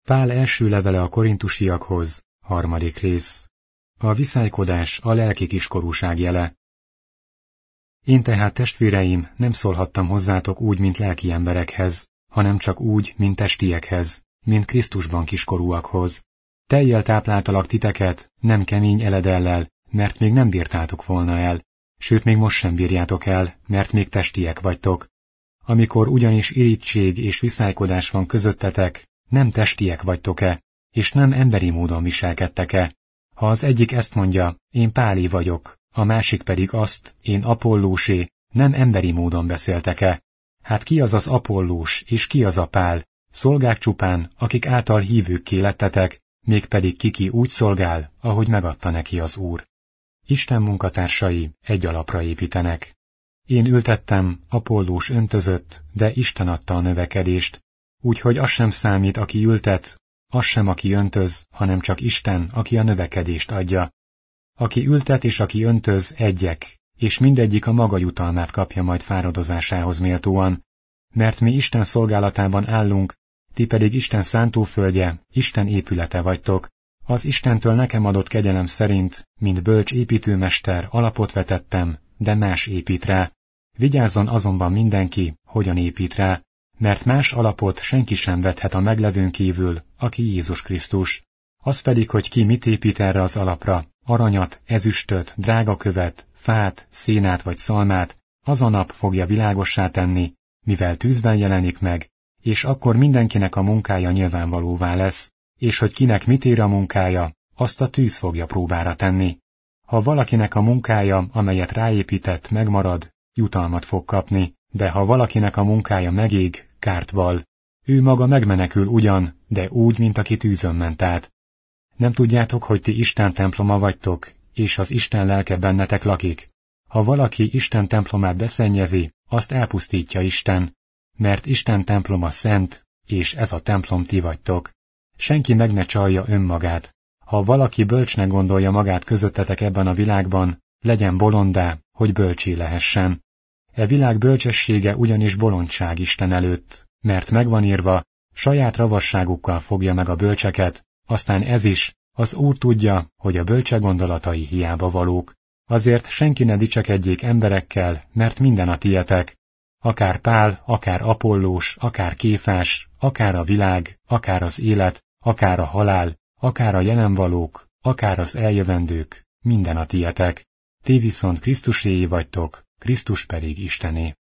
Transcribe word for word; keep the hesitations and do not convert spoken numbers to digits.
Pál első levele a korintusiakhoz, harmadik rész. A viszálykodás a lelki kiskorúság jele. Én tehát, testvéreim, nem szólhattam hozzátok úgy, mint lelki emberekhez, hanem csak úgy, mint testiekhez, mint Krisztusban kiskorúakhoz. Tejjel tápláltalak titeket, nem kemény eledellel, mert még nem bírtátok volna el, sőt még most sem bírjátok el, mert még testiek vagytok. Amikor ugyanis irigység és viszálykodás van közöttetek, nem testiek vagytok-e, és nem emberi módon viselkedtek-e? Ha az egyik ezt mondja, én Pálé vagyok, a másik pedig azt, én Apollósé, nem emberi módon beszéltek-e? Hát ki az az Apollós, és ki az a Pál? Szolgák csupán, akik által hívőkké lettetek, mégpedig kiki úgy szolgál, ahogy megadta neki az Úr. Isten munkatársai egy alapra építenek. Én ültettem, Apollós öntözött, de Isten adta a növekedést, úgyhogy az sem számít, aki ültet, az sem, aki öntöz, hanem csak Isten, aki a növekedést adja. Aki ültet és aki öntöz, egyek, és mindegyik a maga jutalmát kapja majd fáradozásához méltóan, mert mi Isten szolgálatában állunk, ti pedig Isten szántóföldje, Isten épülete vagytok. Az Istentől nekem adott kegyelem szerint, mint bölcs építőmester, alapot vetettem, de más épít rá. Vigyázzon azonban mindenki, hogyan épít rá, mert más alapot senki sem vethet a meglevőn kívül, aki Jézus Krisztus. Az pedig, hogy ki mit épít erre az alapra, aranyat, ezüstöt, drágakövet, fát, szénát vagy szalmát, az a nap fogja világossá tenni, mivel tűzben jelenik meg, és akkor mindenkinek a munkája nyilvánvalóvá lesz, és hogy kinek mit ér a munkája, azt a tűz fogja próbára tenni. Ha valakinek a munkája, amelyet ráépített, megmarad, jutalmat fog kapni, de ha valakinek a munkája megég, kárt val. Ő maga megmenekül ugyan, de úgy, mint aki tűzön ment át. Nem tudjátok, hogy ti Isten temploma vagytok, és az Isten lelke bennetek lakik? Ha valaki Isten templomát beszennyezi, azt elpusztítja Isten, mert Isten temploma szent, és ez a templom ti vagytok. Senki meg ne csalja önmagát. Ha valaki bölcsnek gondolja magát közöttetek ebben a világban, legyen bolondá, hogy bölcsé lehessen. E világ bölcsessége ugyanis bolondság Isten előtt, mert megvan írva, saját ravasságukkal fogja meg a bölcseket, aztán ez is, az Úr tudja, hogy a bölcse gondolatai hiába valók. Azért senki ne dicsekedjék emberekkel, mert minden a tietek. Akár Pál, akár Apollós, akár Kéfás, akár a világ, akár az élet, akár a halál, akár a jelenvalók, akár az eljövendők, minden a tietek. Ti viszont Krisztuséi vagytok, Krisztus pedig Istené.